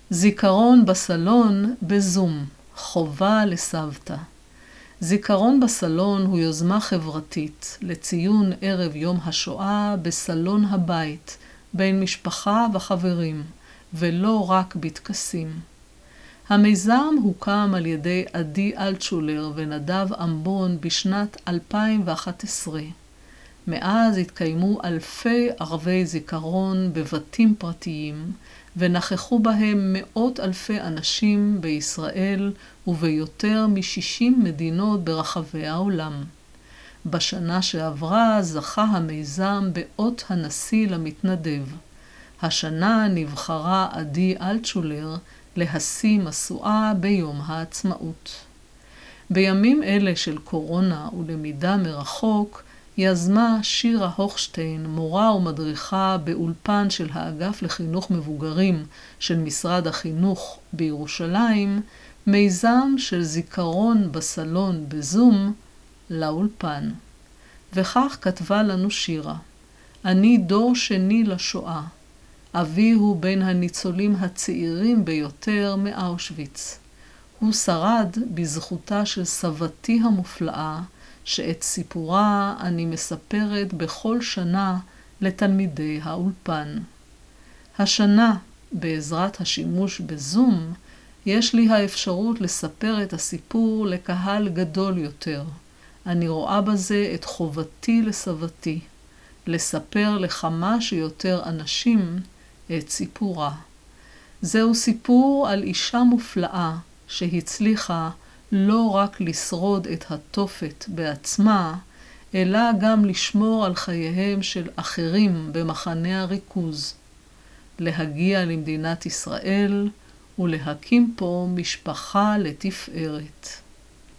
זיכרון בסלון בזום, חובה לסבתא. זיכרון בסלון הוא יוזמה חברתית לציון ערב יום השואה בסלון הבית, בין משפחה וחברים, ולא רק בטקסים. המיזם הוקם על ידי עדי אלטשולר ונדב אמבון בשנת 2011. מאז התקיימו אלפי ערבי זיכרון בבתים פרטיים, ונכחו בהם מאות אלפי אנשים בישראל וביותר מ-60 מדינות ברחבי העולם. בשנה שעברה זכה המיזם באות הנשיא למתנדב. השנה נבחרה עדי אלטשולר להשיא משואה ביום העצמאות. בימים אלה של קורונה ולמידה מרחוק, יזמה שירה הוכשטיין, מורה ומדריכה באולפן של האגף לחינוך מבוגרים של משרד החינוך בירושלים, מיזם של זיכרון בסלון בזום לאולפן. וכך כתבה לנו שירה: אני דור שני לשואה. אבי הוא בין הניצולים הצעירים ביותר מאושוויץ. הוא שרד בזכותה של סבתי המופלאה, שאת סיפורה אני מספרת בכל שנה לתלמידי האולפן. השנה, בעזרת השימוש בזום, יש לי האפשרות לספר את הסיפור לקהל גדול יותר. אני רואה בזה את חובתי לסבתי, לספר לכמה שיותר אנשים את סיפורה. זהו סיפור על אישה מופלאה שהצליחה לא רק לשרוד את התופת בעצמה, אלא גם לשמור על חייהם של אחרים במחנה הריכוז, להגיע למדינת ישראל ולהקים פה משפחה לתפארת.